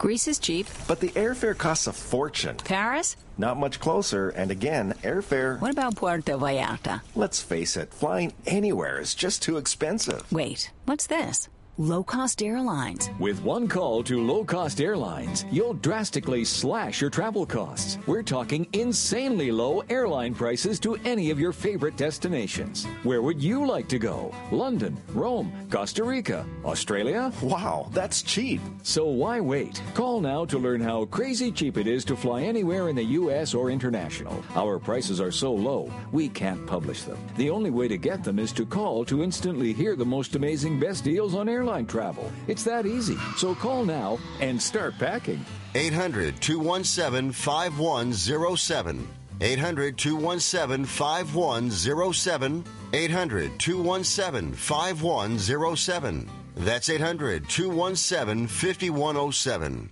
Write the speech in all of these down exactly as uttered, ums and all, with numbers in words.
Greece is cheap. But the airfare costs a fortune. Paris? Not much closer, and again, airfare... What about Puerto Vallarta? Let's face it, flying anywhere is just too expensive. Wait, what's this? Low-cost airlines. With one call to low-cost airlines, you'll drastically slash your travel costs. We're talking insanely low airline prices to any of your favorite destinations. Where would you like to go? London, Rome, Costa Rica, Australia? Wow, that's cheap. So why wait? Call now to learn how crazy cheap it is to fly anywhere in the U S or international. Our prices are so low, we can't publish them. The only way to get them is to call to instantly hear the most amazing best deals on airline travel. It's that easy. So call now and start packing. eight hundred, two one seven, five one zero seven. eight hundred, two one seven, five one zero seven. eight hundred, two one seven, five one zero seven. That's eight hundred, two one seven, five one zero seven.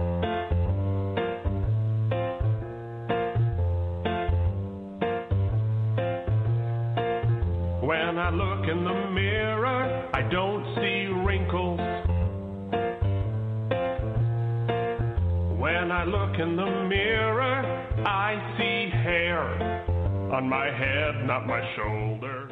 When I look in the mirror, I don't see wrinkles. When I look in the mirror, I see hair on my head, not my shoulder.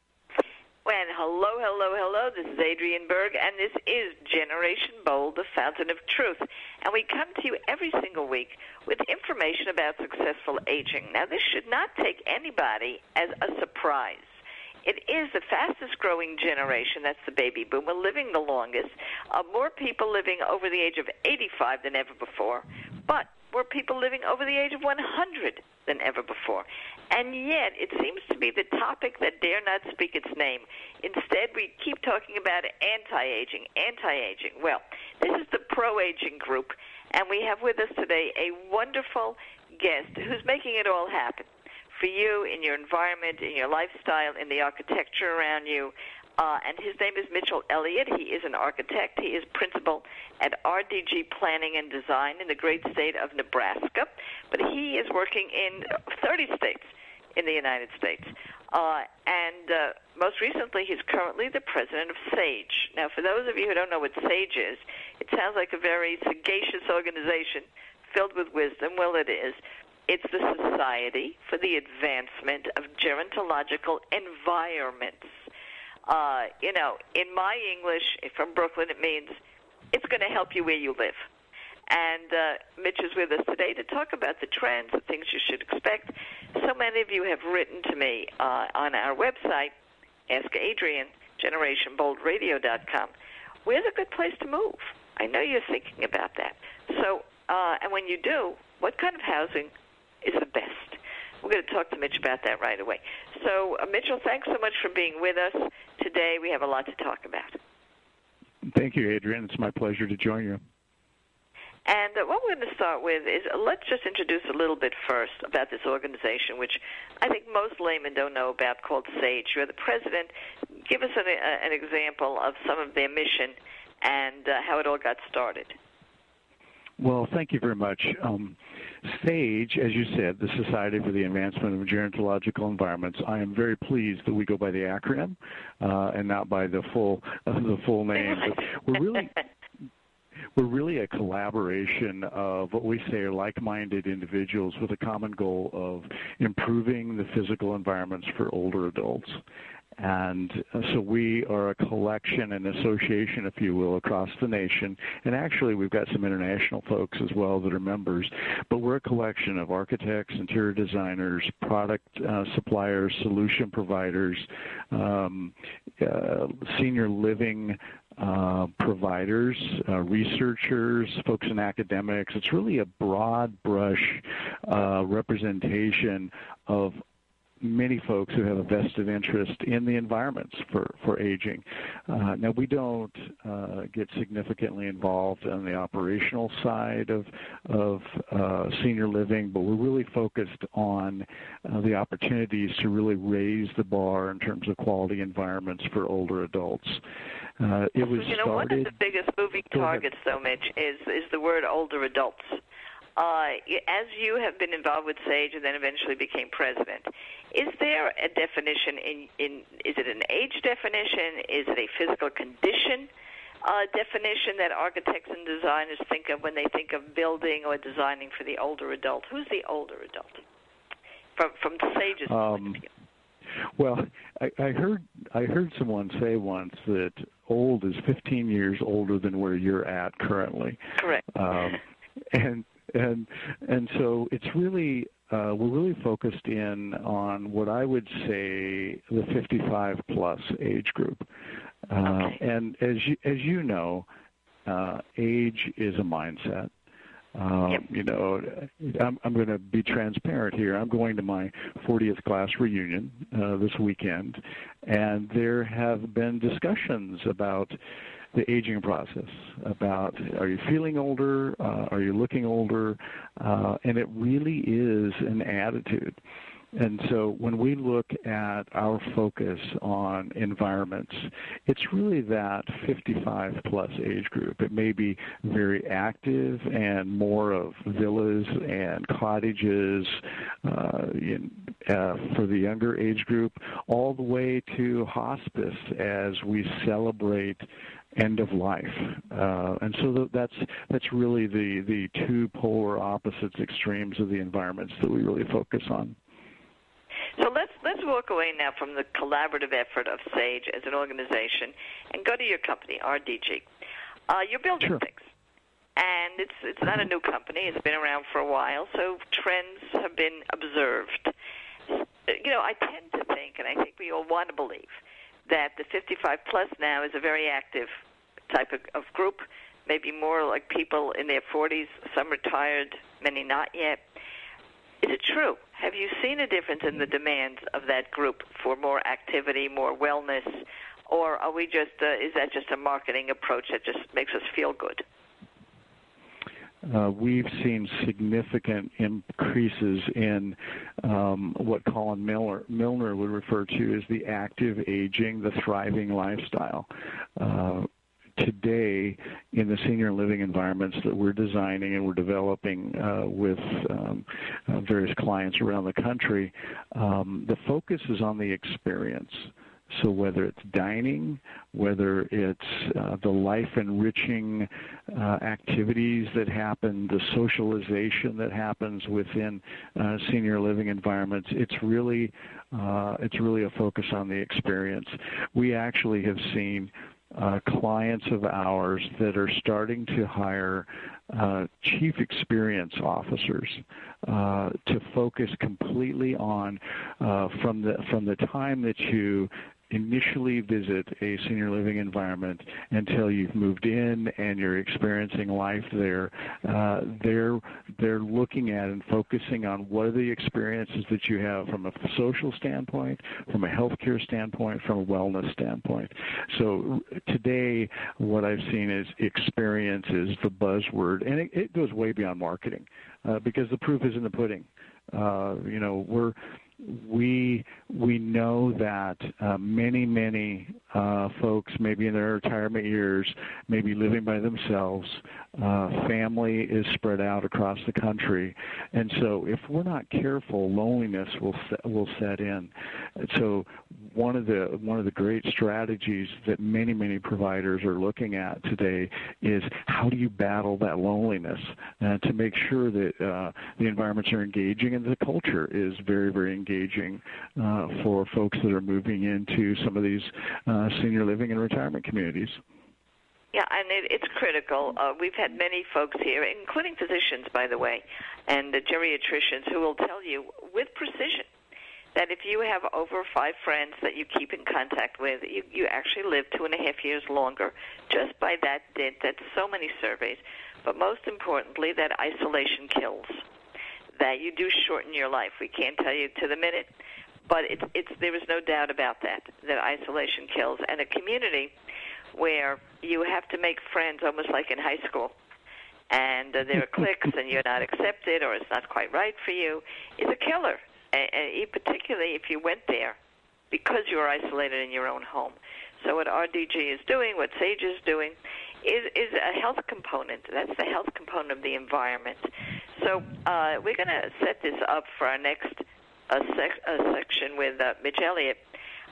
When hello, hello, hello, this is Adrienne Berg, and this is Generation Bold, the fountain of truth. And we come to you every single week with information about successful aging. Now, this should not take anybody as a surprise. It is the fastest growing generation, that's the baby boomer, living the longest. Uh, more people living over the age of eighty-five than ever before, but more people living over the age of one hundred than ever before. And yet, it seems to be the topic that dare not speak its name. Instead, we keep talking about anti-aging, anti-aging. Well, this is the pro-aging group, and we have with us today a wonderful guest who's making it all happen for you, in your environment, in your lifestyle, in the architecture around you. Uh, and his name is Mitchell Elliott. He is an architect. He is principal at R D G Planning and Design in the great state of Nebraska. But he is working in thirty states in the United States. Uh, and uh, most recently, he's currently the president of SAGE. Now, for those of you who don't know what SAGE is, it sounds like a very sagacious organization filled with wisdom. Well, it is. It's the Society for the Advancement of Gerontological Environments. Uh, you know, in my English, from Brooklyn, it means it's going to help you where you live. And uh, Mitch is with us today to talk about the trends, the things you should expect. So many of you have written to me uh, on our website, Ask Adrienne, generation bold radio dot com. Where's a good place to move? I know you're thinking about that. So, uh, and when you do, what kind of housing is the best? We're going to talk to Mitch about that right away. So, uh, Mitchell, thanks so much for being with us today. We have a lot to talk about. Thank you, Adrienne. It's my pleasure to join you. And uh, what we're going to start with is uh, let's just introduce a little bit first about this organization, which I think most laymen don't know about, called SAGE. You're the president. Give us an, uh, an example of some of their mission and uh, how it all got started. Well, thank you very much. Um, SAGE, as you said, the Society for the Advancement of Gerontological Environments. I am very pleased that we go by the acronym uh, and not by the full uh, the full name. But we're really we're really a collaboration of what we say are like-minded individuals with a common goal of improving the physical environments for older adults. And so we are a collection, an association, if you will, across the nation. And actually, we've got some international folks as well that are members. But we're a collection of architects, interior designers, product uh, suppliers, solution providers, um, uh, senior living uh, providers, uh, researchers, folks in academics. It's really a broad brush uh, representation of many folks who have a vested interest in the environments for, for aging. Uh, now, we don't uh, get significantly involved on the operational side of, of uh, senior living, but we're really focused on uh, the opportunities to really raise the bar in terms of quality environments for older adults. Uh, it was you know, started, one of the biggest moving targets, though, Mitch, is, is the word older adults. Uh, as you have been involved with SAGE and then eventually became president, is there a definition in, in is it an age definition? Is it a physical condition? uh, definition that architects and designers think of when they think of building or designing for the older adult? Who's the older adult? From from Sage's um, point of view. Well, I, I heard I heard someone say once that old is fifteen years older than where you're at currently. Correct. Um, and and and so it's really uh, we're really focused in on what I would say the fifty-five plus age group. Uh, okay. And as you, as you know, uh, age is a mindset. Um, yep. You know, I'm, I'm going to be transparent here. I'm going to my fortieth class reunion uh, this weekend, and there have been discussions about the aging process, about are you feeling older, uh, are you looking older, uh, and it really is an attitude. And so when we look at our focus on environments, it's really that fifty-five plus age group. It may be very active and more of villas and cottages uh, in, uh, for the younger age group, all the way to hospice as we celebrate end of life. Uh, and so that's that's really the, the two polar opposites extremes of the environments that we really focus on. So let's let's walk away now from the collaborative effort of Sage as an organization and go to your company, R D G. Uh, you're building sure. things, and it's it's not a new company. It's been around for a while, so trends have been observed. You know, I tend to think, and I think we all want to believe, that the fifty-five plus now is a very active type of, of group, maybe more like people in their forties, some retired, many not yet. Is it true? Have you seen a difference in the demands of that group for more activity, more wellness, or are we just? Uh, is that just a marketing approach that just makes us feel good? Uh, we've seen significant increases in um, what Colin Milner, Milner would refer to as the active aging, the thriving lifestyle. Uh, Today, in the senior living environments that we're designing and we're developing uh, with um, uh, various clients around the country, um, the focus is on the experience. So whether it's dining, whether it's uh, the life-enriching uh, activities that happen, the socialization that happens within uh, senior living environments, it's really uh, it's really a focus on the experience. We actually have seen Uh, clients of ours that are starting to hire uh, chief experience officers uh, to focus completely on uh, from the from the time that you initially visit a senior living environment until you've moved in and you're experiencing life there. Uh, they're they're looking at and focusing on what are the experiences that you have from a social standpoint, from a healthcare standpoint, from a wellness standpoint. So today, what I've seen is experience is the buzzword, and it, it goes way beyond marketing uh, because the proof is in the pudding. Uh, you know, we're We we know that uh, many, many uh, folks, maybe in their retirement years, may be living by themselves. Uh, family is spread out across the country. And so if we're not careful, loneliness will set, will set in. And so one of the one of the great strategies that many, many providers are looking at today is how do you battle that loneliness uh, to make sure that uh, the environments are engaging and the culture is very, very engaging. engaging uh, for folks that are moving into some of these uh, senior living and retirement communities. Yeah, and it, it's critical. Uh, we've had many folks here, including physicians, by the way, and uh, geriatricians who will tell you with precision that if you have over five friends that you keep in contact with, you, you actually live two and a half years longer just by that dint. That's so many surveys. But most importantly, that isolation kills. That you do shorten your life. We can't tell you to the minute, but it's, it's, there is no doubt about that, that isolation kills. And a community where you have to make friends almost like in high school, and uh, there are cliques and you're not accepted or it's not quite right for you, is a killer, and, and particularly if you went there because you were isolated in your own home. So what R D G is doing, what Sage is doing, is, is a health component. That's the health component of the environment. So uh, we're going to set this up for our next uh, sec- uh, section with uh, Mitch Elliott.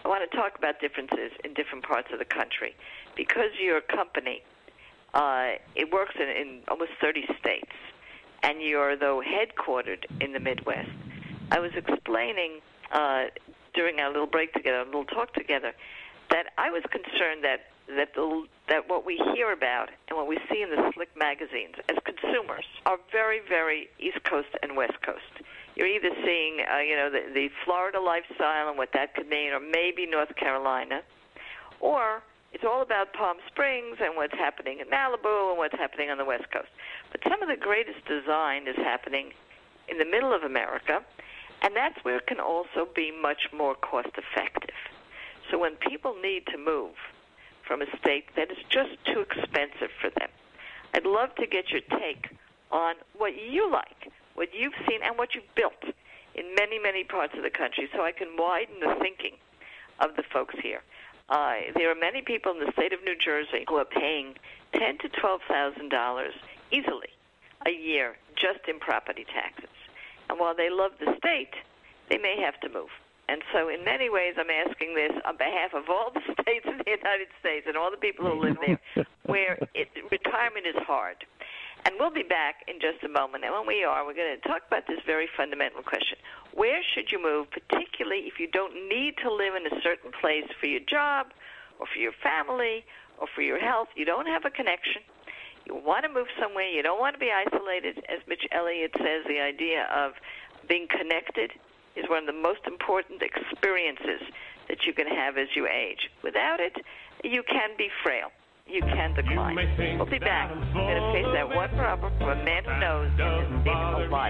I want to talk about differences in different parts of the country. Because your company, uh, it works in, in almost thirty states, and you're, though, headquartered in the Midwest. I was explaining uh, during our little break together, a little talk together, that I was concerned that that the, that what we hear about and what we see in the slick magazines as consumers are very, very East Coast and West Coast. You're either seeing, uh, you know, the, the Florida lifestyle and what that could mean, or maybe North Carolina, or it's all about Palm Springs and what's happening in Malibu and what's happening on the West Coast. But some of the greatest design is happening in the middle of America, and that's where it can also be much more cost-effective. So when people need to move from a state that is just too expensive for them, I'd love to get your take on what you like, what you've seen, and what you've built in many, many parts of the country, so I can widen the thinking of the folks here. Uh, there are many people in the state of New Jersey who are paying ten thousand to twelve thousand dollars easily a year just in property taxes. And while they love the state, they may have to move. And so in many ways, I'm asking this on behalf of all the states in the United States and all the people who live there, where it, retirement is hard. And we'll be back in just a moment. And when we are, we're going to talk about this very fundamental question. Where should you move, particularly if you don't need to live in a certain place for your job or for your family or for your health? You don't have a connection. You want to move somewhere. You don't want to be isolated. As Mitch Elliott says, the idea of being connected is one of the most important experiences that you can have as you age. Without it, you can be frail. You can decline. We'll be back. We're going to face that one problem from a man who knows and has seen a lot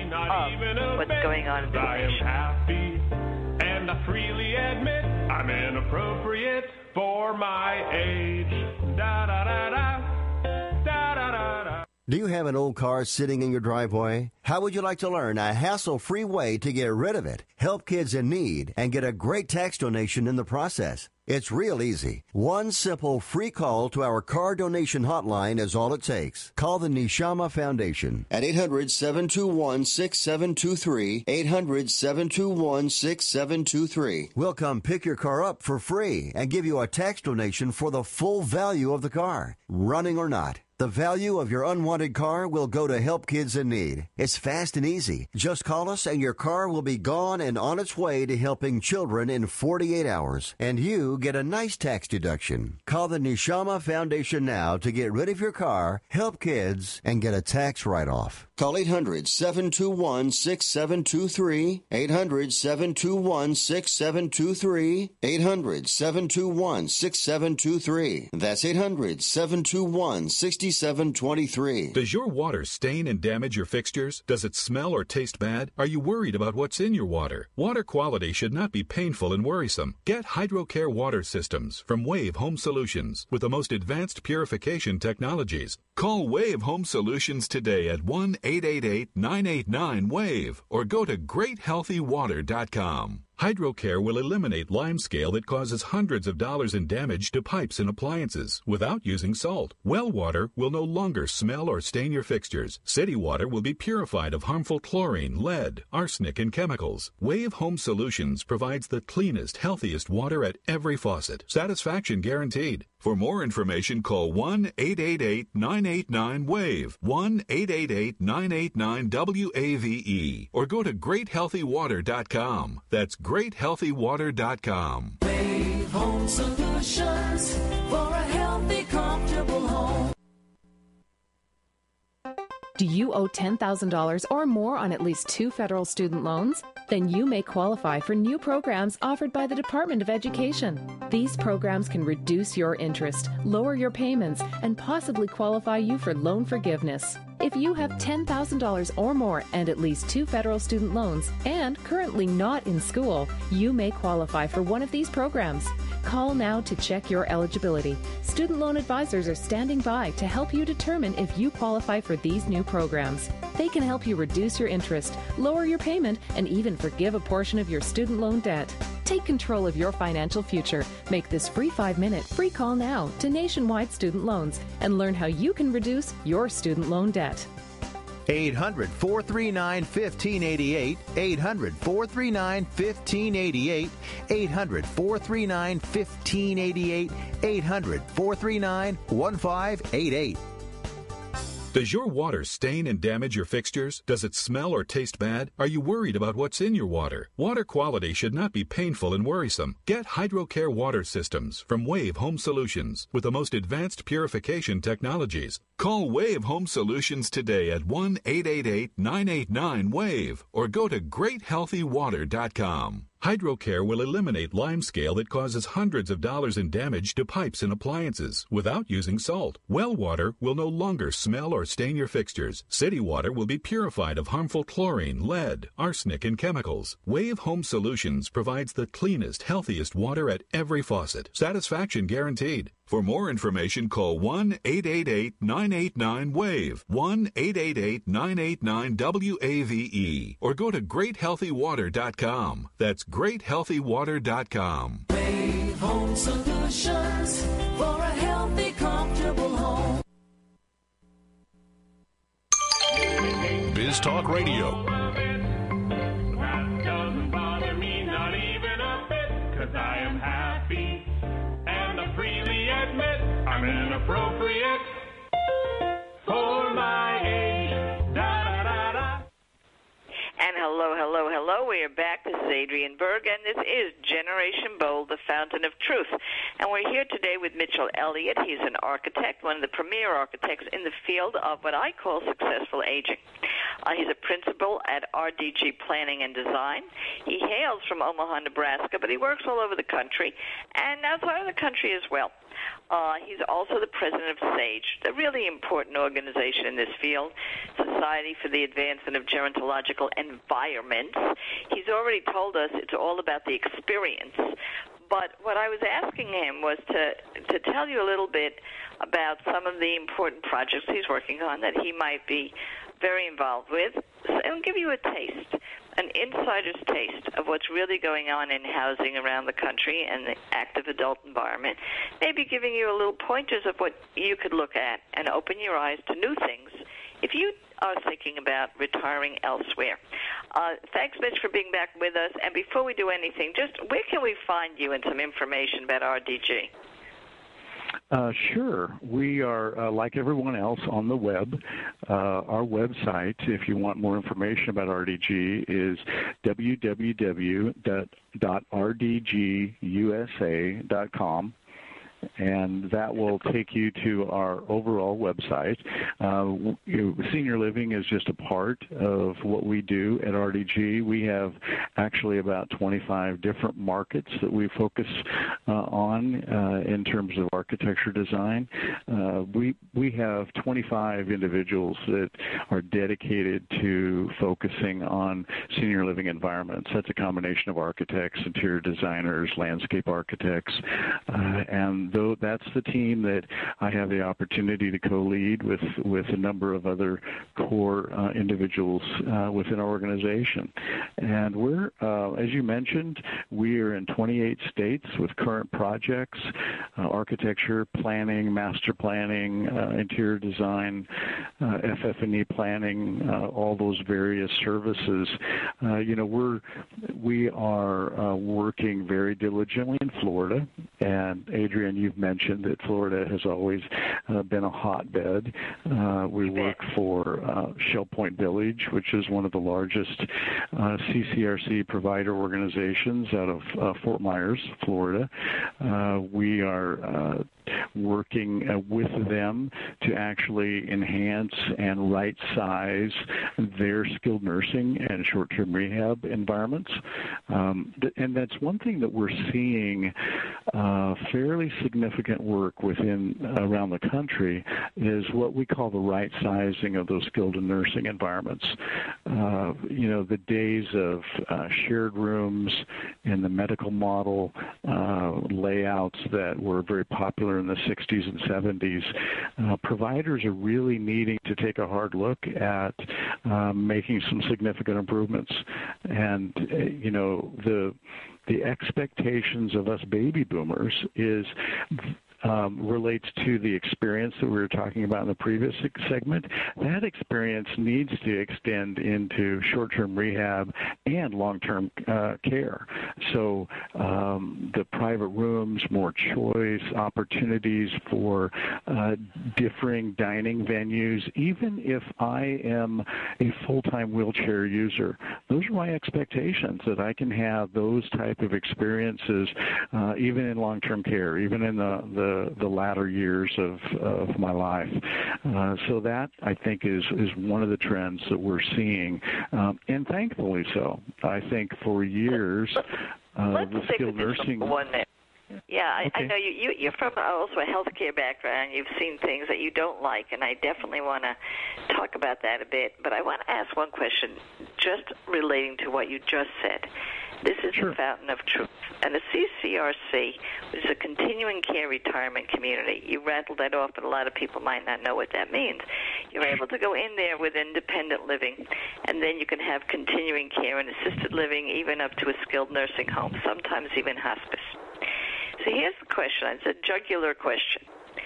of what's going on in the nation. Happy, and I freely admit I'm inappropriate for my age. Da da da da, da da da da. Do you have an old car sitting in your driveway? How would you like to learn a hassle-free way to get rid of it, help kids in need, and get a great tax donation in the process? It's real easy. One simple free call to our car donation hotline is all it takes. Call the Neshama Foundation at eight hundred, seven two one, six seven two three, eight hundred, seven two one, six seven two three. We'll come pick your car up for free and give you a tax donation for the full value of the car, running or not. The value of your unwanted car will go to help kids in need. It's fast and easy. Just call us and your car will be gone and on its way to helping children in forty-eight hours. And you get a nice tax deduction. Call the Neshama Foundation now to get rid of your car, help kids, and get a tax write-off. Call eight hundred, seven two one, six seven two three, eight hundred, seven two one, six seven two three, eight hundred, seven two one, six seven two three. That's eight hundred, seven two one, six seven two three. Does your water stain and damage your fixtures? Does it smell or taste bad? Are you worried about what's in your water? Water quality should not be painful and worrisome. Get HydroCare water systems from Wave Home Solutions with the most advanced purification technologies. Call Wave Home Solutions today at one eight eight eight, nine eight nine, WAVE or go to great healthy water dot com. HydroCare will eliminate limescale that causes hundreds of dollars in damage to pipes and appliances without using salt. Well water will no longer smell or stain your fixtures. City water will be purified of harmful chlorine, lead, arsenic, and chemicals. Wave Home Solutions provides the cleanest, healthiest water at every faucet. Satisfaction guaranteed. For more information, call one eight eight eight, nine eight nine, WAVE, one eight eight eight, nine eight nine, W A V E, or go to great healthy water dot com. That's great healthy water dot com. Wave Home Solutions for a healthy, comfortable home. Do you owe ten thousand dollars or more on at least two federal student loans? Then you may qualify for new programs offered by the Department of Education. These programs can reduce your interest, lower your payments, and possibly qualify you for loan forgiveness. If you have ten thousand dollars or more and at least two federal student loans and currently not in school, you may qualify for one of these programs. Call now to check your eligibility. Student loan advisors are standing by to help you determine if you qualify for these new programs. They can help you reduce your interest, lower your payment, and even forgive a portion of your student loan debt. Take control of your financial future. Make this free five-minute free call now to Nationwide Student Loans and learn how you can reduce your student loan debt. eight hundred, four three nine, one five eight eight, eight hundred, four three nine, one five eight eight, eight hundred, four three nine, one five eight eight, eight hundred, four three nine, one five eight eight. Does your water stain and damage your fixtures? Does it smell or taste bad? Are you worried about what's in your water? Water quality should not be painful and worrisome. Get HydroCare water systems from Wave Home Solutions with the most advanced purification technologies. Call Wave Home Solutions today at one eight eight eight, nine eight nine, WAVE or go to great healthy water dot com. HydroCare will eliminate limescale that causes hundreds of dollars in damage to pipes and appliances without using salt. Well water will no longer smell or stain your fixtures. City water will be purified of harmful chlorine, lead, arsenic, and chemicals. Wave Home Solutions provides the cleanest, healthiest water at every faucet. Satisfaction guaranteed. For more information, call one eight eight eight, nine eight nine, WAVE, one eight eight eight, nine eight nine, W A V E, or go to great healthy water dot com. That's great healthy water dot com. Wave Home Solutions for a healthy, comfortable home. Biz Talk Radio. That doesn't bother me, not even a bit, 'cause I am happy. And I freely admit I'm inappropriate for my age. Da, da, da, da. And hello, hello, hello. We are back. This is Adrienne Berg, and this is Generation Bold, the Fountain of Truth. And we're here today with Mitchell Elliott. He's an architect, one of the premier architects in the field of what I call successful aging. Uh, he's a principal at R D G Planning and Design. He hails from Omaha, Nebraska, but he works all over the country and outside of the country as well. Uh, he's also the president of SAGE, the really important organization in this field, Society for the Advancement of Gerontological Environments. He's already told us it's all about the experience. But what I was asking him was to, to tell you a little bit about some of the important projects he's working on that he might be very involved with, and give you a taste, an insider's taste of what's really going on in housing around the country and the active adult environment, maybe giving you a little pointers of what you could look at and open your eyes to new things if you are thinking about retiring elsewhere. Uh, thanks, Mitch, for being back with us. And before we do anything, just where can we find you and some information about R D G? Uh, sure. We are, uh, like everyone else, on the web. Uh, our website, if you want more information about R D G, is w w w dot r d g u s a dot com. And that will take you to our overall website. Uh, you know, senior living is just a part of what we do at R D G. We have actually about twenty-five different markets that we focus uh, on uh, in terms of architecture design. Uh, we we have twenty-five individuals that are dedicated to focusing on senior living environments. That's a combination of architects, interior designers, landscape architects, uh, and though that's the team that I have the opportunity to co-lead with, with a number of other core uh, individuals uh, within our organization. And we're, uh, as you mentioned, we are in twenty-eight states with current projects, uh, architecture, planning, master planning, uh, interior design, uh, F F and E planning, uh, all those various services. Uh, you know, we're, we are uh, working very diligently in Florida, and Adrienne, you've mentioned that Florida has always uh, been a hotbed. Uh, we work for uh, Shell Point Village, which is one of the largest uh, C C R C provider organizations out of uh, Fort Myers, Florida. Uh, we are uh, working uh, with them to actually enhance and right-size their skilled nursing and short-term rehab environments. Um, th- and that's one thing that we're seeing uh, fairly significant work within uh, around the country is what we call the right-sizing of those skilled nursing environments. Uh, you know, the days of uh, shared rooms in the medical model uh, layouts that were very popular in the sixties and seventies, uh, providers are really needing to take a hard look at uh, making some significant improvements. And, uh, you know, the the expectations of us baby boomers is um, relates to the experience that we were talking about in the previous segment. That experience needs to extend into short-term rehab and long-term uh, care. So um, the private rooms, more choice, opportunities for uh, differing dining venues. Even if I am a full-time wheelchair user, those are my expectations, that I can have those type of experiences uh, even in long-term care, even in the, the, the latter years of, of my life. Uh, so that, I think, is, is one of the trends that we're seeing, um, and thankfully so. I think for years, uh, Let's the stick skilled with this nursing... one there. Yeah, I, okay. I know you, you, you're from also a healthcare background. You've seen things that you don't like, and I definitely want to talk about that a bit. But I want to ask one question just relating to what you just said. This is Sure. the Fountain of Truth. And the C C R C, which is a continuing care retirement community, you rattled that off, but a lot of people might not know what that means. You're able to go in there with independent living, and then you can have continuing care and assisted living, even up to a skilled nursing home, sometimes even hospice. So here's the question. It's a jugular question.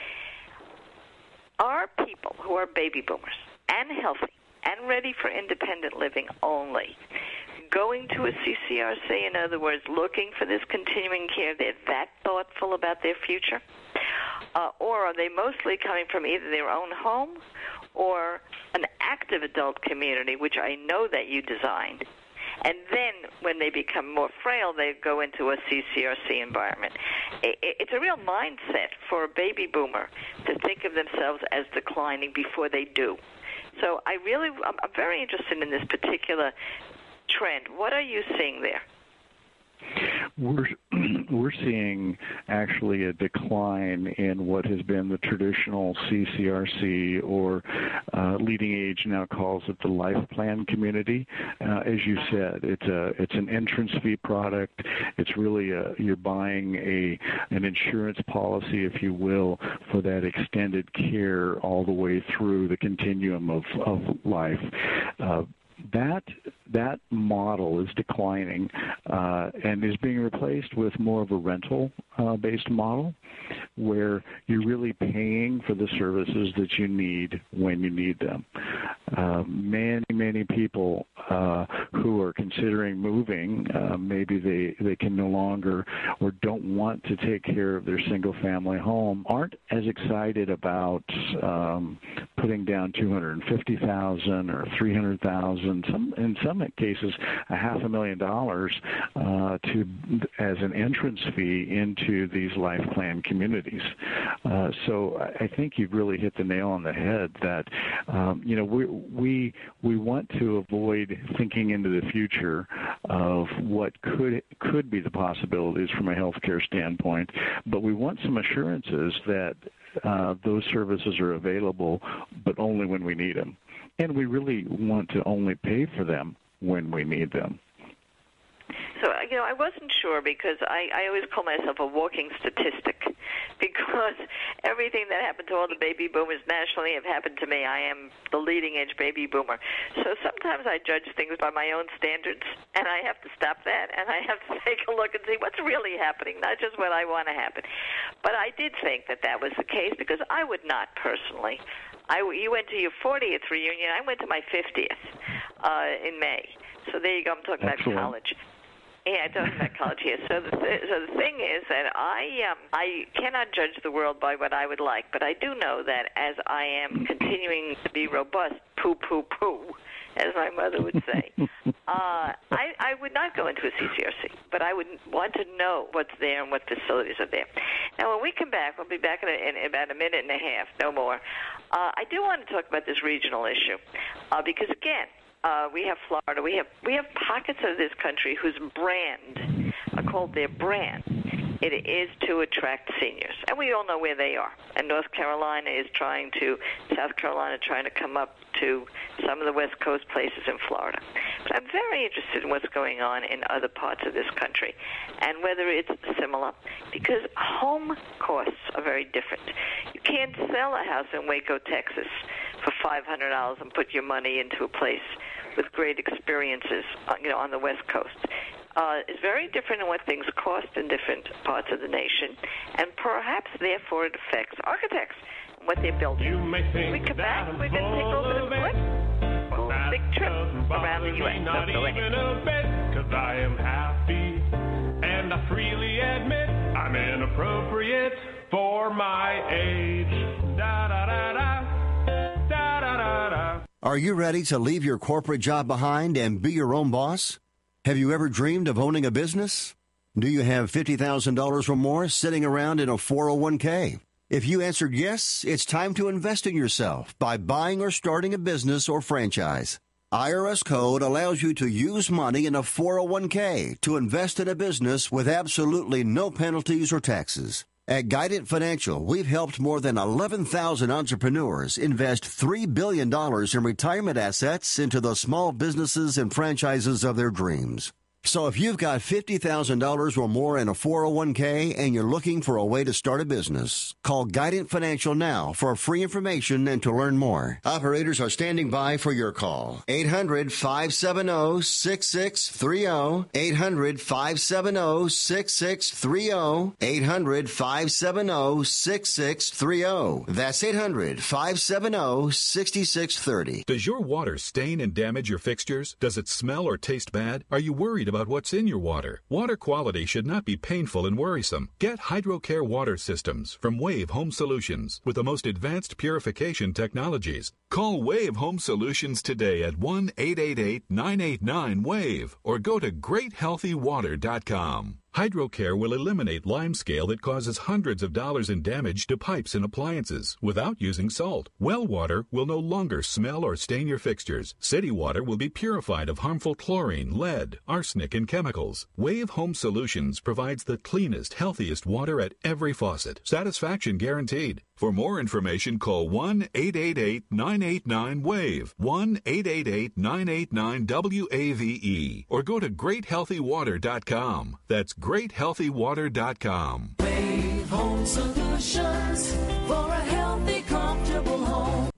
Are people who are baby boomers and healthy and ready for independent living only going to a C C R C, in other words, looking for this continuing care, they're that thoughtful about their future? Uh, or are they mostly coming from either their own home or an active adult community, which I know that you designed? And then when they become more frail, they go into a C C R C environment. It's a real mindset for a baby boomer to think of themselves as declining before they do. So I really, I'm very interested in this particular trend. What are you seeing there? We're we're seeing actually a decline in what has been the traditional C C R C, or uh, Leading Age now calls it the life plan community. Uh, as you said, it's a it's an entrance fee product. It's really a, you're buying a an insurance policy, if you will, for that extended care all the way through the continuum of of life. Uh, That that model is declining uh, and is being replaced with more of a rental-based uh, model, where you're really paying for the services that you need when you need them. Uh, many, many people uh, who are considering moving, uh, maybe they, they can no longer or don't want to take care of their single-family home, aren't as excited about um, putting down two hundred fifty thousand dollars or three hundred thousand dollars. Some, in some cases, a half a million dollars uh, to as an entrance fee into these life plan communities. Uh, so I think you've really hit the nail on the head that um, you know we we we want to avoid thinking into the future of what could could be the possibilities from a healthcare standpoint, but we want some assurances that uh, those services are available, but only when we need them. And we really want to only pay for them when we need them. So, you know, I wasn't sure because I, I always call myself a walking statistic, because everything that happened to all the baby boomers nationally have happened to me. I am the leading edge baby boomer. So sometimes I judge things by my own standards, and I have to stop that, and I have to take a look and see what's really happening, not just what I want to happen. But I did think that that was the case, because I would not personally. I, you went to your fortieth reunion. I went to my fiftieth uh, in May. So there you go. I'm talking Excellent. about college. Yeah, I'm talking about college here. So the, th- so the thing is that I um, I cannot judge the world by what I would like, but I do know that as I am continuing to be robust, poo, poo, poo, as my mother would say, uh, I, I would not go into a C C R C, but I would want to know what's there and what facilities are there. Now, when we come back, we'll be back in, a, in about a minute and a half, no more. Uh, I do want to talk about this regional issue, uh, because, again, Uh, we have Florida. We have we have pockets of this country whose brand are called their brand. It is to attract seniors, and we all know where they are. And North Carolina is trying to, South Carolina trying to come up to some of the West Coast places in Florida. But I'm very interested in what's going on in other parts of this country and whether it's similar, because home costs are very different. You can't sell a house in Waco, Texas for five hundred dollars and put your money into a place with great experiences, you know, on the West Coast. uh, is very different in what things cost in different parts of the nation, and perhaps, therefore, it affects architects and what they're building. You may think we come back, that we're going to take a little bit of a blip. A big trip around the U S Not So go even ahead. a bit, 'cause I am happy, and I freely admit I'm inappropriate for my age. Da da da da, da da da da. Are you ready to leave your corporate job behind and be your own boss? Have you ever dreamed of owning a business? Do you have fifty thousand dollars or more sitting around in a four oh one k? If you answered yes, it's time to invest in yourself by buying or starting a business or franchise. I R S Code allows you to use money in a four oh one k to invest in a business with absolutely no penalties or taxes. At Guidant Financial, we've helped more than eleven thousand entrepreneurs invest three billion dollars in retirement assets into the small businesses and franchises of their dreams. So if you've got fifty thousand dollars or more in a four oh one k and you're looking for a way to start a business, call Guidant Financial now for free information and to learn more. Operators are standing by for your call. eight hundred, five seven zero, six six three zero. eight hundred, five seven zero, six six three zero. eight hundred, five seven zero, six six three zero. That's eight hundred, five seven zero, six six three zero. Does your water stain and damage your fixtures? Does it smell or taste bad? Are you worried about what's in your water? Water quality should not be painful and worrisome. Get HydroCare water systems from Wave Home Solutions with the most advanced purification technologies. Call Wave Home Solutions today at one eight eight eight, nine eight nine, WAVE or go to great healthy water dot com. HydroCare will eliminate limescale that causes hundreds of dollars in damage to pipes and appliances without using salt. Well water will no longer smell or stain your fixtures. City water will be purified of harmful chlorine, lead, arsenic, and chemicals. Wave Home Solutions provides the cleanest, healthiest water at every faucet. Satisfaction guaranteed. For more information, call one eight eight eight, nine eight nine, WAVE, one eight eight eight, nine eight nine, W A V E, or go to great healthy water dot com. That's great healthy water dot com. Wave Home Solutions for a healthy, comfortable home.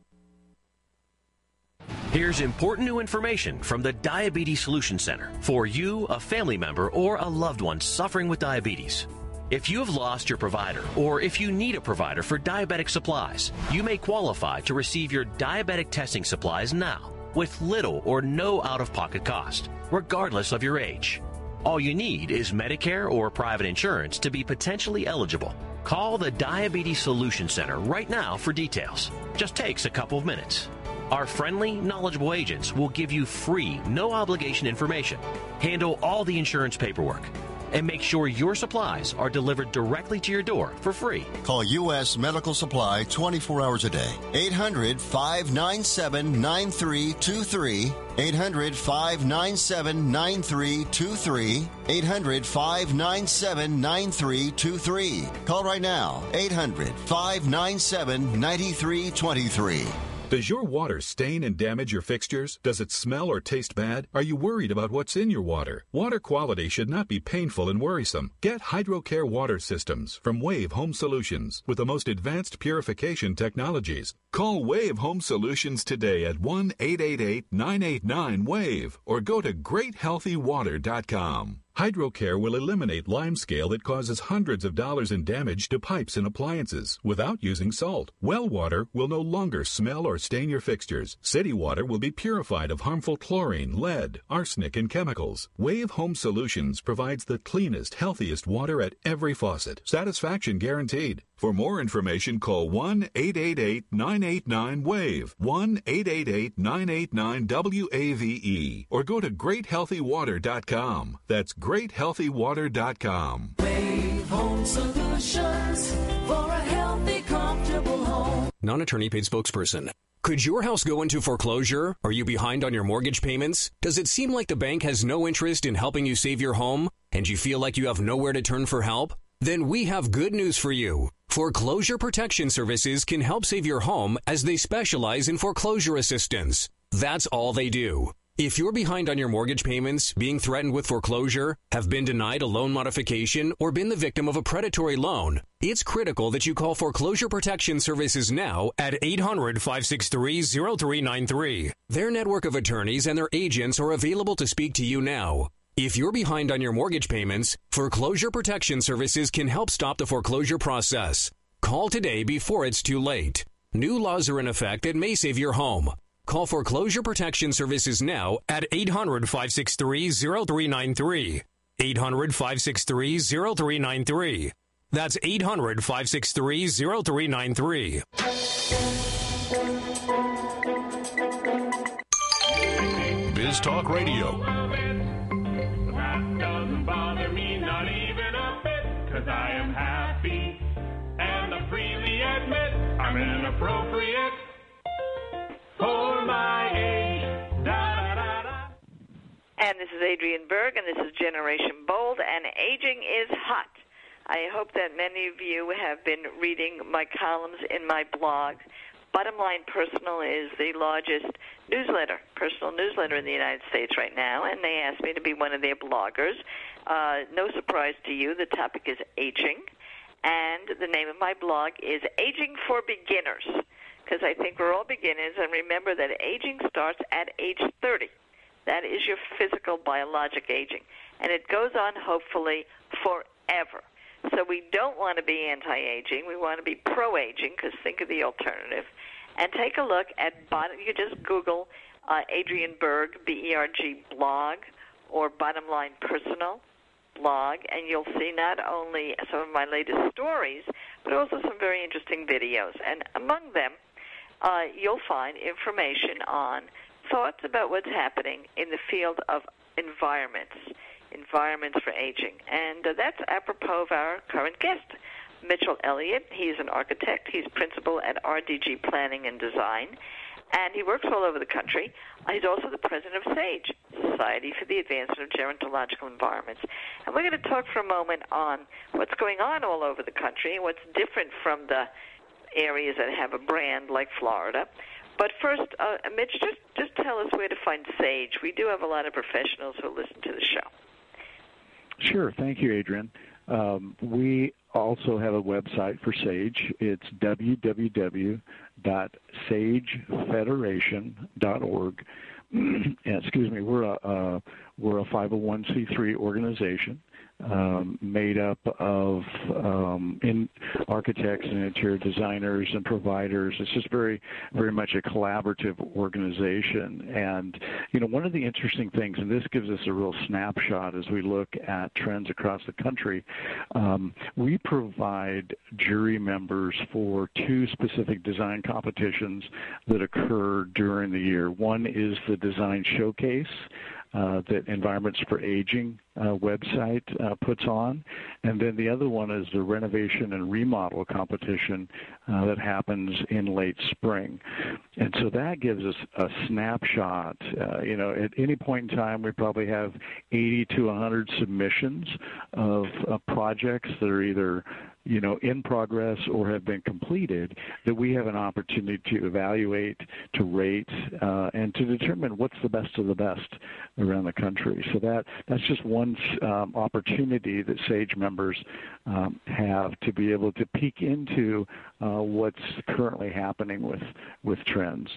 Here's important new information from the Diabetes Solution Center for you, a family member, or a loved one suffering with diabetes. If you have lost your provider, or if you need a provider for diabetic supplies, you may qualify to receive your diabetic testing supplies now with little or no out-of-pocket cost, regardless of your age. All you need is Medicare or private insurance to be potentially eligible. Call the Diabetes Solution Center right now for details. Just takes a couple of minutes. Our friendly, knowledgeable agents will give you free, no-obligation information, handle all the insurance paperwork, and make sure your supplies are delivered directly to your door for free. Call U S Medical Supply twenty-four hours a day. eight hundred, five nine seven, nine three two three. eight hundred, five nine seven, nine three two three. eight hundred, five nine seven, nine three two three. Call right now. eight hundred, five nine seven, nine three two three. Does your water stain and damage your fixtures? Does it smell or taste bad? Are you worried about what's in your water? Water quality should not be painful and worrisome. Get HydroCare water systems from Wave Home Solutions with the most advanced purification technologies. Call Wave Home Solutions today at one eight eight eight, nine eight nine, WAVE or go to great healthy water dot com. HydroCare will eliminate limescale that causes hundreds of dollars in damage to pipes and appliances without using salt. Well water will no longer smell or stain your fixtures. City water will be purified of harmful chlorine, lead, arsenic, and chemicals. Wave Home Solutions provides the cleanest, healthiest water at every faucet. Satisfaction guaranteed. For more information, call one eight eight eight, nine eight nine, WAVE, one eight eight eight, nine eight nine, W A V E, or go to great healthy water dot com. That's great healthy water dot com. Wave Home Solutions for a healthy, comfortable home. Non-attorney paid spokesperson. Could your house go into foreclosure? Are you behind on your mortgage payments? Does it seem like the bank has no interest in helping you save your home? And you feel like you have nowhere to turn for help? Then we have good news for you. Foreclosure Protection Services can help save your home as they specialize in foreclosure assistance. That's all they do. If you're behind on your mortgage payments, being threatened with foreclosure, have been denied a loan modification, or been the victim of a predatory loan, it's critical that you call Foreclosure Protection Services now at eight hundred, five six three, zero three nine three. Their network of attorneys and their agents are available to speak to you now. If you're behind on your mortgage payments, Foreclosure Protection Services can help stop the foreclosure process. Call today before it's too late. New laws are in effect that may save your home. Call Foreclosure Protection Services now at eight hundred, five six three, zero three nine three. eight hundred, five six three, zero three nine three. That's eight hundred, five six three, zero three nine three. Biz Talk Radio. That doesn't bother me, not even a bit, because I am happy and I freely admit I'm inappropriate for my age. Da, da, da, da. And this is Adrienne Berg, and this is Generation Bold, and aging is hot. I hope that many of you have been reading my columns in my blog. Bottom Line Personal is the largest newsletter, personal newsletter in the United States right now, and they asked me to be one of their bloggers. Uh, no surprise to you, the topic is aging, and the name of my blog is Aging for Beginners, because I think we're all beginners, and remember that aging starts at age thirty. That is your physical, biologic aging, and it goes on, hopefully, forever. So we don't want to be anti-aging. We want to be pro-aging, because think of the alternative. And take a look at, bottom, you just Google uh, Adrienne Berg, B E R G, blog, or Bottom Line Personal blog, and you'll see not only some of my latest stories, but also some very interesting videos. And among them, uh, you'll find information on thoughts about what's happening in the field of environments, environments for aging. And uh, that's apropos of our current guest, Mitchell Elliott. He's an architect. He's principal at R D G Planning and Design, and he works all over the country. Uh, he's also the president of SAGE, Society for the Advancement of Gerontological Environments. And we're going to talk for a moment on what's going on all over the country and what's different from the areas that have a brand like Florida. But first, uh, Mitch, just, just tell us where to find SAGE. We do have a lot of professionals who listen to the show. Sure. Thank you, Adrienne. Um, we also have a website for SAGE. It's w w w dot sage federation dot org. Excuse me. We're a uh, we're a five oh one c three organization um, made up of um, in architects and interior designers and providers. It's just very, very much a collaborative organization. And, you know, one of the interesting things, and this gives us a real snapshot as we look at trends across the country, um, we provide jury members for two specific design competitions that occur during the year. One is the Design Showcase Uh, that Environments for Aging uh, website uh, puts on. And then the other one is the Renovation and Remodel competition uh, that happens in late spring. And so that gives us a snapshot. Uh, you know, at any point in time, we probably have eighty to one hundred submissions of uh, projects that are either you know, in progress or have been completed, that we have an opportunity to evaluate, to rate, uh, and to determine what's the best of the best around the country. So that that's just one um, opportunity that SAGE members um, have to be able to peek into uh, what's currently happening with, with trends.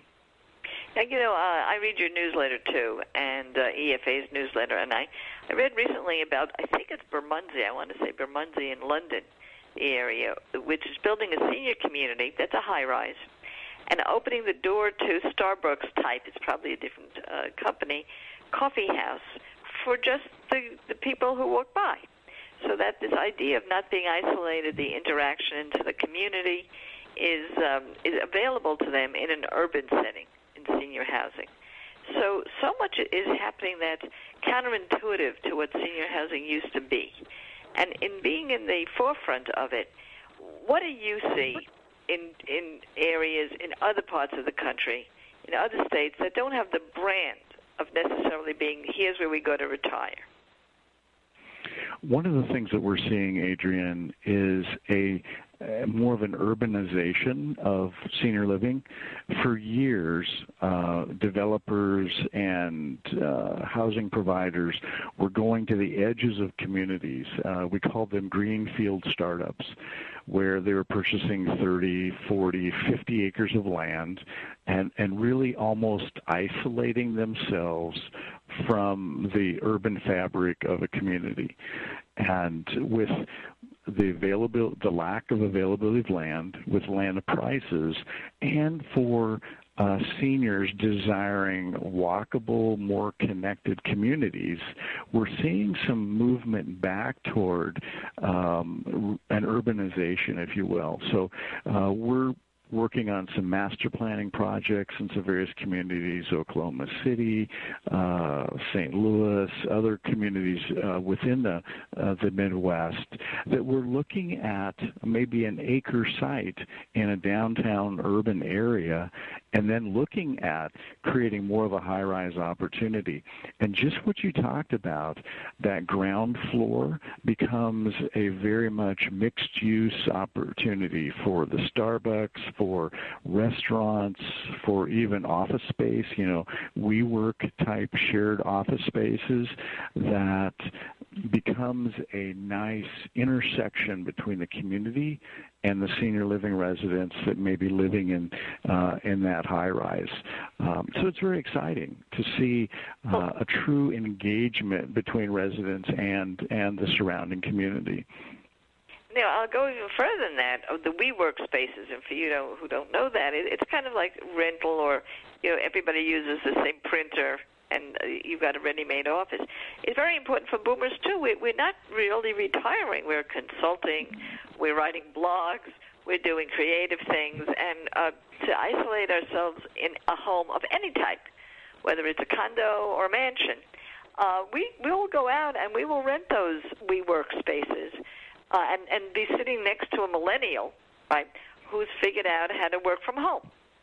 Now, you know, uh, I read your newsletter, too, and uh, E F A's newsletter, and I, I read recently about, I think it's Bermondsey, I want to say Bermondsey in London, the area, which is building a senior community, that's a high-rise, and opening the door to Starbucks type, it's probably a different uh, company, coffee house for just the, the people who walk by. So that this idea of not being isolated, the interaction into the community, is um, is available to them in an urban setting, in senior housing. So, so much is happening that's counterintuitive to what senior housing used to be. And in being in the forefront of it, what do you see in in areas, in other parts of the country, in other states that don't have the brand of necessarily being, here's where we go to retire? One of the things that we're seeing, Adrienne, is a uh, more of an urbanization of senior living. For years, uh, developers and uh, housing providers were going to the edges of communities. Uh, we called them greenfield startups, where they were purchasing thirty, forty, fifty acres of land and, and really almost isolating themselves from the urban fabric of a community. And with the availability, the lack of availability of land, with land prices, and for uh, seniors desiring walkable, more connected communities, we're seeing some movement back toward um, an urbanization, if you will. So uh, we're working on some master planning projects in some various communities, Oklahoma City, uh, Saint Louis, other communities uh, within the uh, the Midwest, that we're looking at maybe an acre site in a downtown urban area, and then looking at creating more of a high-rise opportunity. And just what you talked about, that ground floor becomes a very much mixed-use opportunity for the Starbucks, for restaurants, for even office space, you know, WeWork type shared office spaces that becomes a nice intersection between the community and the senior living residents that may be living in uh, in that high rise. Um, so it's very exciting to see uh, a true engagement between residents and and the surrounding community. Now, I'll go even further than that. Of the WeWork spaces, and for you know, who don't know that, it, it's kind of like rental, or you know, everybody uses the same printer, and uh, you've got a ready-made office. It's very important for boomers too. We, we're not really retiring. We're consulting. We're writing blogs. We're doing creative things, and uh, to isolate ourselves in a home of any type, whether it's a condo or a mansion, uh, we will go out and we will rent those WeWork spaces. Uh, and, and be sitting next to a millennial, right, who's figured out how to work from home,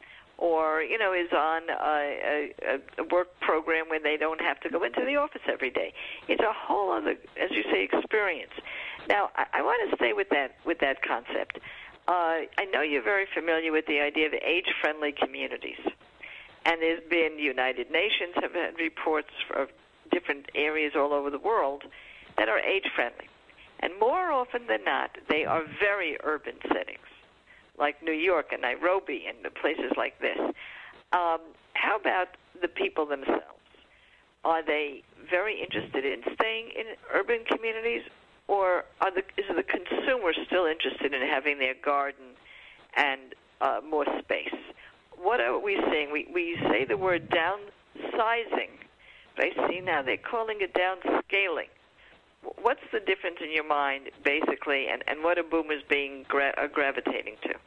or, you know, is on a, a, a work program where they don't have to go into the office every day. It's a whole other, as you say, experience. Now, I, I want to stay with that with that concept. Uh, I know you're very familiar with the idea of age-friendly communities, and there's been United Nations have had reports of different areas all over the world that are age-friendly. And more often than not, they are very urban settings, like New York and Nairobi and places like this. Um, how about the people themselves? Are they very interested in staying in urban communities, or are the, is the consumer still interested in having their garden and uh, more space? What are we saying? We, we say the word downsizing, but I see now they're calling it downscaling. What's the difference in your mind, basically, and, and what are boomers being gra- are gravitating to?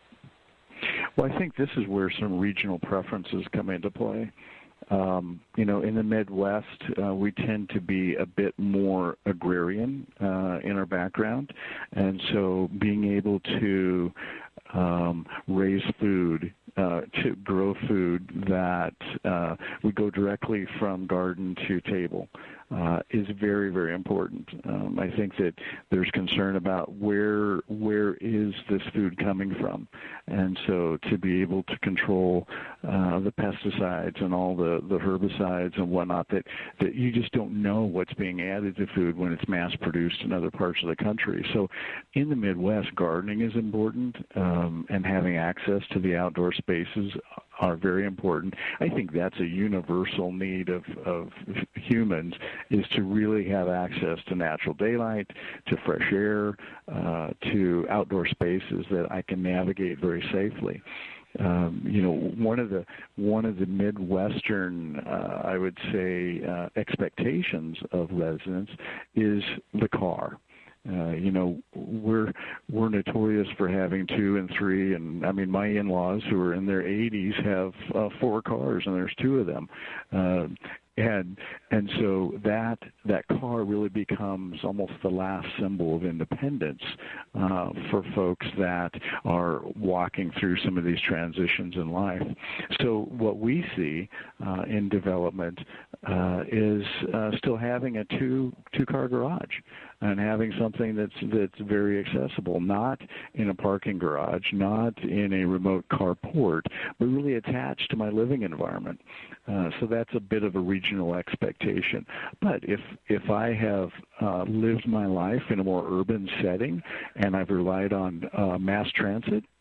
Well, I think this is where some regional preferences come into play. Um, you know, in the Midwest, uh, we tend to be a bit more agrarian uh, in our background, and so being able to um, raise food, uh, to grow food that uh, we go directly from garden to table uh, is very, very important. Um, I think that there's concern about where where is this food coming from, and so to be able to control uh, the pesticides and all the, the herbicides and whatnot, that, that you just don't know what's being added to food when it's mass-produced in other parts of the country. So in the Midwest, gardening is important, um, and having access to the outdoor spaces are very important. I think that's a universal need of, of humans, is to really have access to natural daylight, to fresh air, uh, to outdoor spaces that I can navigate very safely. Um, you know, one of the one of the Midwestern, uh, I would say, uh, expectations of residents is the car. Uh, you know, we're we're notorious for having two and three, and I mean, my in-laws who are in their eighties have uh, four cars, and there's two of them. Uh, And and so that that car really becomes almost the last symbol of independence uh, for folks that are walking through some of these transitions in life. So what we see uh, in development uh, is uh, still having a two two car garage and having something that's that's very accessible, not in a parking garage, not in a remote carport, but really attached to my living environment. Uh, so that's a bit of a regional expectation. But if if I have uh, lived my life in a more urban setting and I've relied on uh, mass transit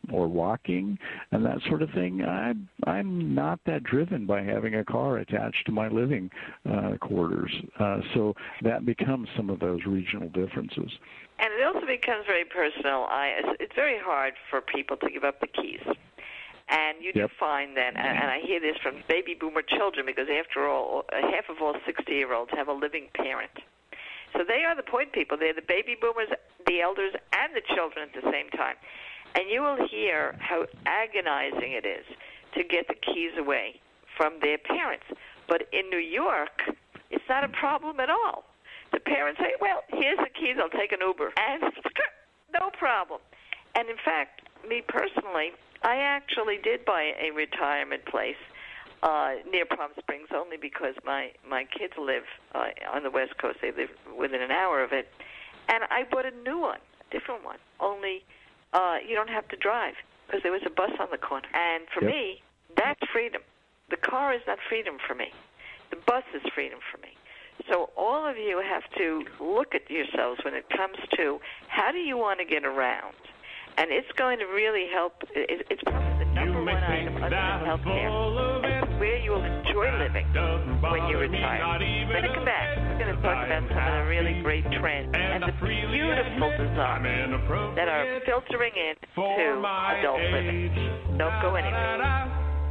or walking and that sort of thing, I, I'm not that driven by having a car attached to my living uh, quarters. Uh, so that becomes some of those regional differences. And it also becomes very personal. I, it's very hard for people to give up the keys. And you yep. do find that, and I hear this from baby boomer children, because after all, half of all sixty-year-olds have a living parent. So they are the point people. They're the baby boomers, the elders, and the children at the same time. And you will hear how agonizing it is to get the keys away from their parents. But in New York, it's not a problem at all. The parents say, well, here's the keys, I'll take an Uber. And no problem. And in fact, me personally, I actually did buy a retirement place uh, near Palm Springs only because my, my kids live uh, on the West Coast. They live within an hour of it. And I bought a new one, a different one, only uh, you don't have to drive because there was a bus on the corner. And for yep. me, that's freedom. The car is not freedom for me. The bus is freedom for me. So all of you have to look at yourselves when it comes to how do you want to get around. And it's going to really help. It's probably the number one item other than health care. And where you will enjoy living when you retire. We're going to come back. We're going to talk about some of the really great trends and the beautiful designs that are filtering in to adult living. Don't go anywhere.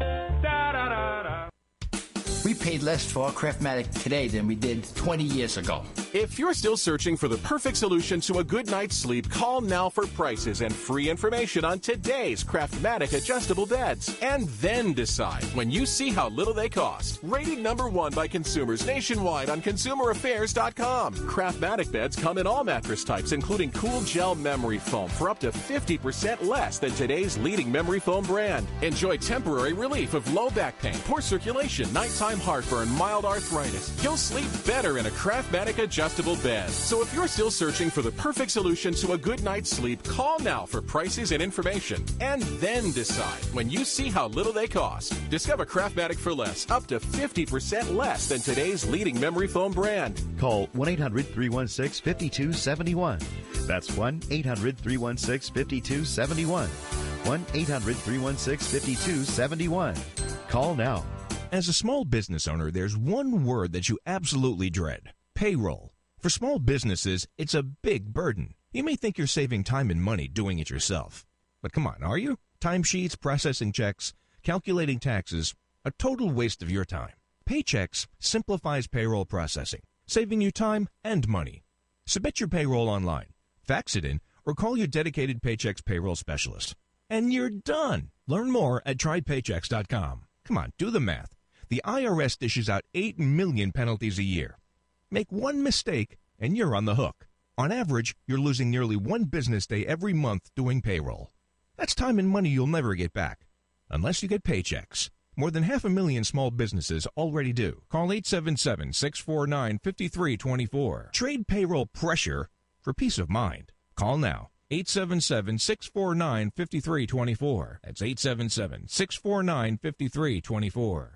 We paid less for our Craftmatic today than we did twenty years ago. If you're still searching for the perfect solution to a good night's sleep, call now for prices and free information on today's Craftmatic adjustable beds. And then decide when you see how little they cost. Rated number one by consumers nationwide on consumer affairs dot com. Craftmatic beds come in all mattress types, including cool gel memory foam for up to fifty percent less than today's leading memory foam brand. Enjoy temporary relief of low back pain, poor circulation, nighttime heartburn, mild arthritis. You'll sleep better in a Craftmatic adjustable bed. So if you're still searching for the perfect solution to a good night's sleep, call now for prices and information. And then decide when you see how little they cost. Discover Craftmatic for less, up to fifty percent less than today's leading memory foam brand. Call one eight hundred three one six five two seven one. That's one eight hundred three one six five two seven one. one eight hundred three one six five two seven one. Call now. As a small business owner, there's one word that you absolutely dread: payroll. For small businesses, it's a big burden. You may think you're saving time and money doing it yourself. But come on, are you? Timesheets, processing checks, calculating taxes, a total waste of your time. Paychex simplifies payroll processing, saving you time and money. Submit your payroll online, fax it in, or call your dedicated Paychex payroll specialist. And you're done. Learn more at try paychex dot com. Come on, do the math. The I R S dishes out eight million penalties a year. Make one mistake, and you're on the hook. On average, you're losing nearly one business day every month doing payroll. That's time and money you'll never get back, unless you get Paychex. More than half a million small businesses already do. Call eight seven seven, six four nine, five three two four. Trade payroll pressure for peace of mind. Call now. eight seven seven, six four nine, five three two four. That's eight seven seven, six four nine, five three two four.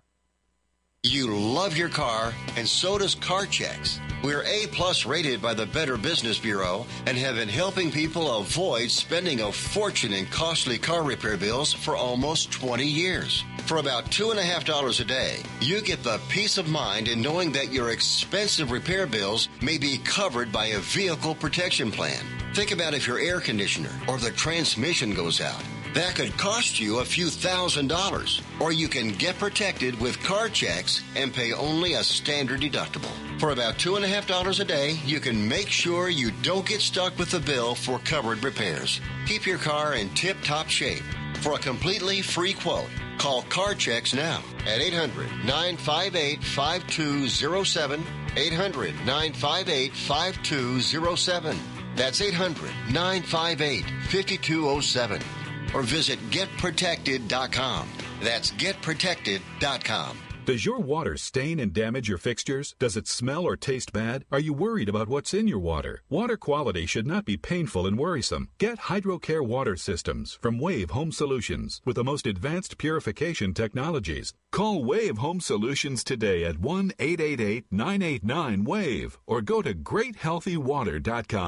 You love your car, and so does CarChex. We're A-plus rated by the Better Business Bureau and have been helping people avoid spending a fortune in costly car repair bills for almost twenty years. For about two and a half dollars a day, you get the peace of mind in knowing that your expensive repair bills may be covered by a vehicle protection plan. Think about if your air conditioner or the transmission goes out. That could cost you a few thousand dollars. Or you can get protected with CarChex and pay only a standard deductible. For about two and a half dollars a day, you can make sure you don't get stuck with the bill for covered repairs. Keep your car in tip-top shape. For a completely free quote, call CarChex now at eight hundred, nine five eight, five two zero seven, eight hundred, nine five eight, five two zero seven. That's eight hundred, nine five eight, five two zero seven. Or visit get protected dot com. That's get protected dot com. Does your water stain and damage your fixtures? Does it smell or taste bad? Are you worried about what's in your water? Water quality should not be painful and worrisome. Get HydroCare water systems from Wave Home Solutions with the most advanced purification technologies. Call Wave Home Solutions today at one eight eight eight, nine eight nine, WAVE or go to great healthy water dot com.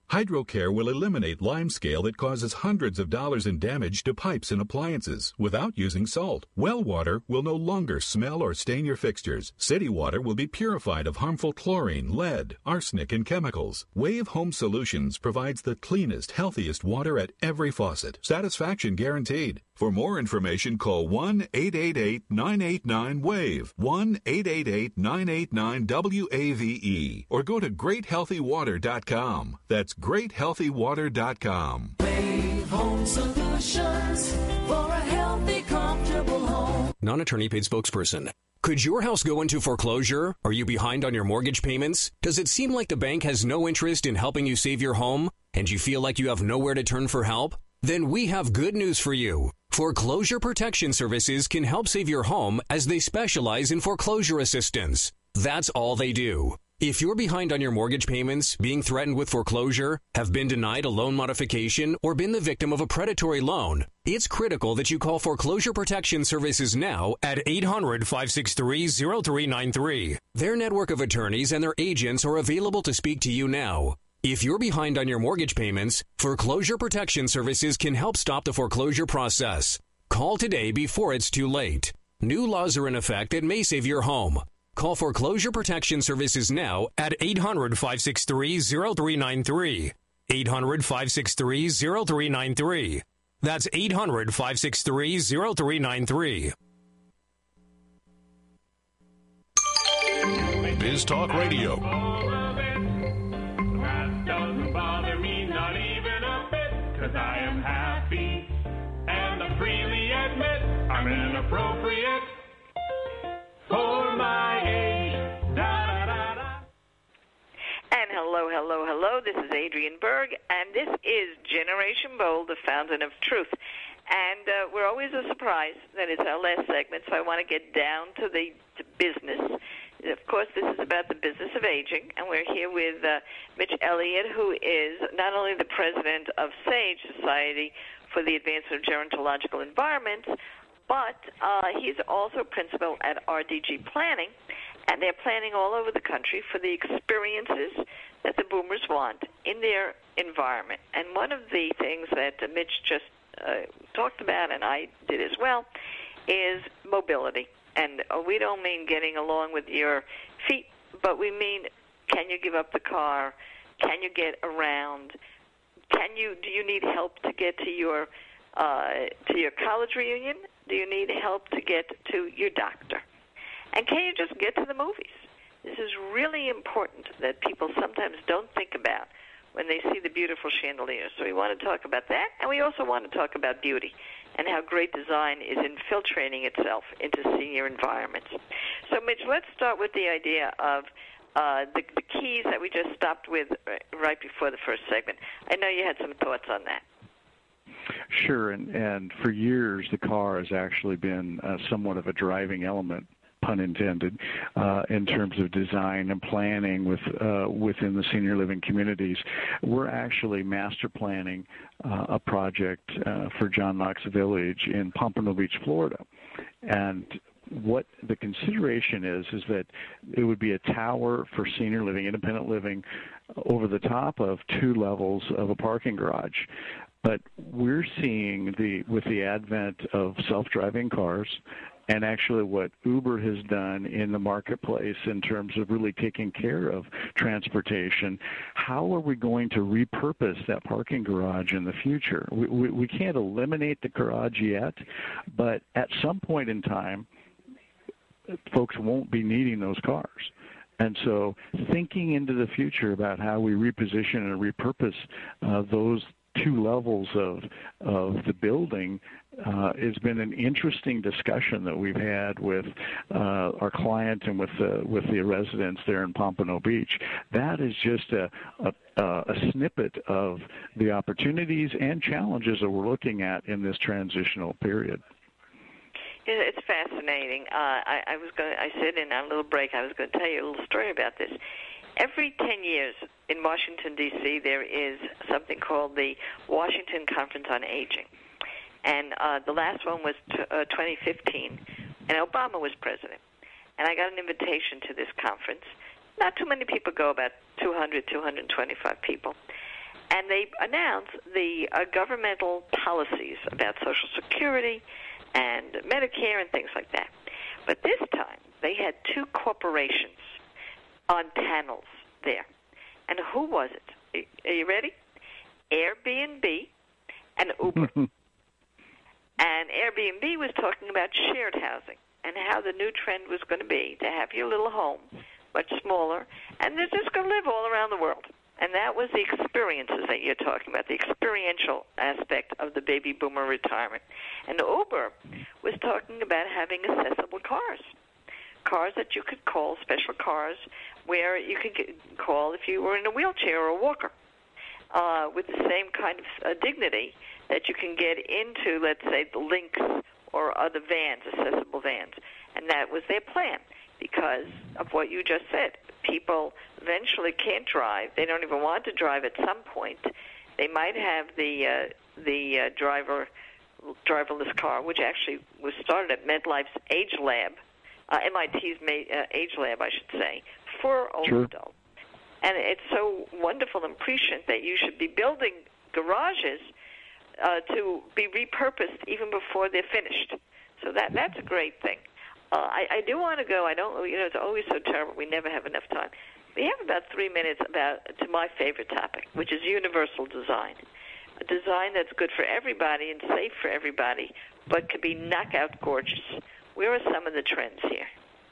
HydroCare will eliminate limescale that causes hundreds of dollars in damage to pipes and appliances without using salt. Well water will no longer smell or stain your fixtures. City water will be purified of harmful chlorine, lead, arsenic, and chemicals. Wave Home Solutions provides the cleanest, healthiest water at every faucet. Satisfaction guaranteed. For more information, call one eight eight eight, nine eight nine, WAVE, one eight eight eight, nine eight nine, W A V E, or go to great healthy water dot com. That's great healthy water dot com. Wave Home Solutions for a healthy, comfortable home. Non-attorney paid spokesperson. Could your house go into foreclosure? Are you behind on your mortgage payments? Does it seem like the bank has no interest in helping you save your home, and you feel like you have nowhere to turn for help? Then we have good news for you. Foreclosure Protection Services can help save your home as they specialize in foreclosure assistance. That's all they do. If you're behind on your mortgage payments, being threatened with foreclosure, have been denied a loan modification, or been the victim of a predatory loan, it's critical that you call Foreclosure Protection Services now at eight hundred, five six three, zero three nine three. Their network of attorneys and their agents are available to speak to you now. If you're behind on your mortgage payments, Foreclosure Protection Services can help stop the foreclosure process. Call today before it's too late. New laws are in effect that may save your home. Call Foreclosure Protection Services now at eight hundred, five six three, zero three nine three. eight hundred, five six three, zero three nine three. That's eight hundred, five six three, zero three nine three. Biz Talk Radio. That doesn't bother me, not even a bit, 'cause I am happy and I freely admit I'm inappropriate for my age. Da, da, da, da. And hello, hello, hello. This is Adrian Berg, and this is Generation Bold, the fountain of truth. And uh, we're always a surprise that it's our last segment, so I want to get down to the to business. Of course, this is about the business of aging, and we're here with uh, Mitch Elliott, who is not only the president of SAGE, Society for the Advancement of Gerontological Environments, but uh, he's also principal at R D G Planning, and they're planning all over the country for the experiences that the boomers want in their environment. And one of the things that uh, Mitch just uh, talked about, and I did as well, is mobility. And uh, we don't mean getting along with your feet, but we mean, can you give up the car? Can you get around? Can you? Do you need help to get to your uh, to your college reunion? Do you need help to get to your doctor? And can you just get to the movies? This is really important that people sometimes don't think about when they see the beautiful chandeliers. So we want to talk about that, and we also want to talk about beauty and how great design is infiltrating itself into senior environments. So, Mitch, let's start with the idea of uh, the, the keys that we just stopped with right before the first segment. I know you had some thoughts on that. Sure, and, and for years the car has actually been uh, somewhat of a driving element, pun intended, uh, in terms of design and planning with uh, within the senior living communities. We're actually master planning uh, a project uh, for John Knox Village in Pompano Beach, Florida. And what the consideration is, is that it would be a tower for senior living, independent living, over the top of two levels of a parking garage. But we're seeing, the with the advent of self-driving cars, and actually what Uber has done in the marketplace in terms of really taking care of transportation, how are we going to repurpose that parking garage in the future? We, we, we can't eliminate the garage yet, but at some point in time, folks won't be needing those cars. And so thinking into the future about how we reposition and repurpose uh, those two levels of of the building uh, has been an interesting discussion that we've had with uh, our client and with the with the residents there in Pompano Beach. That is just a, a, a snippet of the opportunities and challenges that we're looking at in this transitional period. It's fascinating. Uh, I, I was going. I said in our little break, I was going to tell you a little story about this. Every ten years in Washington, D C, there is something called the Washington Conference on Aging. And uh, the last one was t- uh, twenty fifteen, and Obama was president. And I got an invitation to this conference. Not too many people go, about two hundred, two hundred twenty-five people. and they announced the uh, governmental policies about Social Security and Medicare and things like that. But this time, they had two corporations on panels there. And who was it? Are you ready? Airbnb and Uber. And Airbnb was talking about shared housing and how the new trend was going to be to have your little home, much smaller, and they're just going to live all around the world. And that was the experiences that you're talking about, the experiential aspect of the baby boomer retirement. And Uber was talking about having accessible cars, cars that you could call, special cars, where you could get, call if you were in a wheelchair or a walker, uh, with the same kind of uh, dignity that you can get into, let's say, the Lynx or other vans, accessible vans. And that was their plan because of what you just said. People eventually can't drive. They don't even want to drive at some point. They might have the uh, the uh, driver driverless car, which actually was started at MedLife's Age Lab, uh, M I T's uh, Age Lab, I should say, for older Sure. adults. And it's so wonderful and prescient that you should be building garages uh, to be repurposed even before they're finished. So that that's a great thing. Uh, I, I do want to go. I don't. You know, it's always so terrible. We never have enough time. We have about three minutes about to my favorite topic, which is universal design. A design that's good for everybody and safe for everybody, but could be knockout gorgeous. Where are some of the trends here?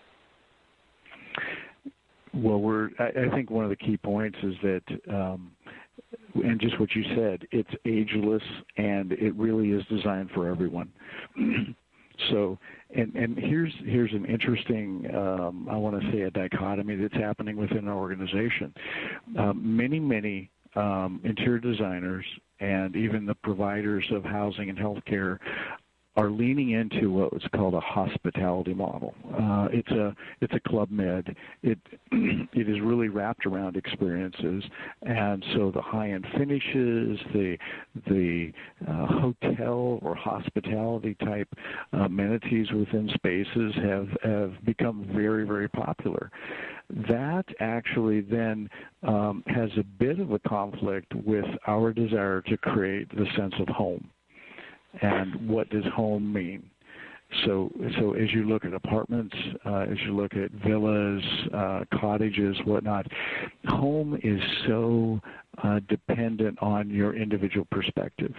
Well, we're. I, I think one of the key points is that, um, and just what you said, it's ageless and it really is designed for everyone. So, and, and here's here's an interesting, um, I want to say a dichotomy that's happening within our organization. Um, many, many um, interior designers and even the providers of housing and healthcare are leaning into what's called a hospitality model. Uh, it's a it's a Club Med. It it is really wrapped around experiences, and so the high-end finishes, the the uh, hotel or hospitality type amenities within spaces have have become very very popular. That actually then um, has a bit of a conflict with our desire to create the sense of home. And what does home mean? So, so as you look at apartments, uh, as you look at villas, uh, cottages, whatnot, home is so uh, dependent on your individual perspective.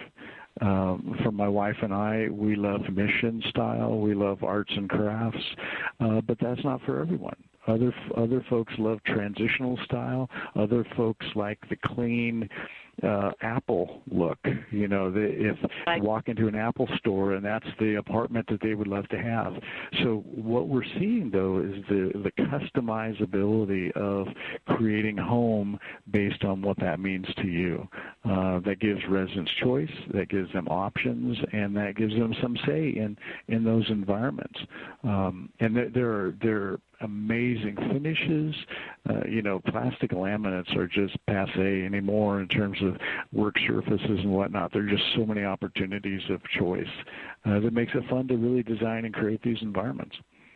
Um, for my wife and I, we love mission style, we love arts and crafts, uh, but that's not for everyone. Other other folks love transitional style. Other folks like the clean uh, Apple look. You know, the, if you walk into an Apple store and that's the apartment that they would love to have. So what we're seeing, though, is the, the customizability of creating home based on what that means to you. Uh, that gives residents choice, that gives them options, and that gives them some say in, in those environments. Um, and there, there are there are amazing finishes. Uh, you know, plastic laminates are just passé anymore in terms of work surfaces and whatnot. There are just so many opportunities of choice uh, that makes it fun to really design and create these environments.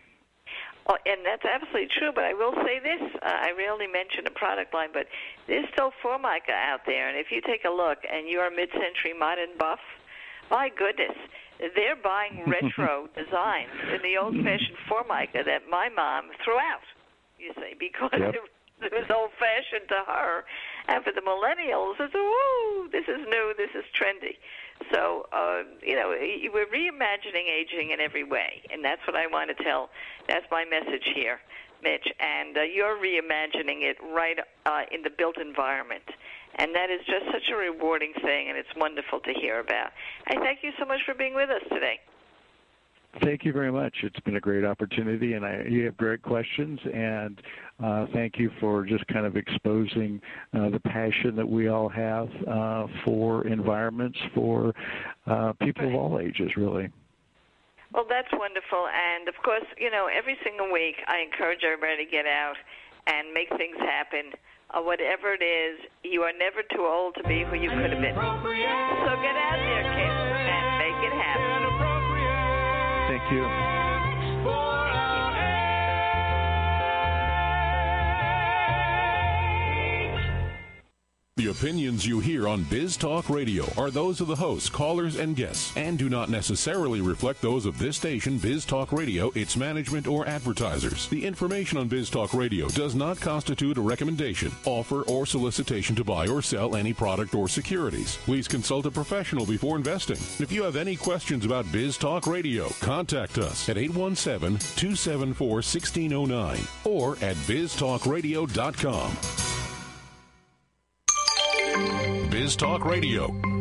Well, and that's absolutely true, but I will say this. Uh, I rarely mention a product line, but there's still Formica out there, and if you take a look and you're a mid-century modern buff, my goodness, they're buying retro designs in the old-fashioned Formica that my mom threw out, you see, because yep. it, it was old-fashioned to her. And for the millennials, it's, woo, this is new, this is trendy. So, uh, you know, we're reimagining aging in every way, and that's what I want to tell. That's my message here, Mitch. And uh, you're reimagining it right uh, in the built environment. And that is just such a rewarding thing, and it's wonderful to hear about. I thank you so much for being with us today. Thank you very much. It's been a great opportunity, and I, you have great questions, and uh, thank you for just kind of exposing uh, the passion that we all have uh, for environments, for uh, people of all ages, really. Well, that's wonderful, and of course, you know, every single week I encourage everybody to get out and make things happen. Uh, whatever it is, you are never too old to be who you could have been. So get out there, kids, and make it happen. Thank you. The opinions you hear on Biz Talk Radio are those of the hosts, callers, and guests, and do not necessarily reflect those of this station, Biz Talk Radio, its management, or advertisers. The information on Biz Talk Radio does not constitute a recommendation, offer, or solicitation to buy or sell any product or securities. Please consult a professional before investing. If you have any questions about Biz Talk Radio, contact us at eight one seven, two seven four, one six zero nine or at biz talk radio dot com. Biz Talk Radio,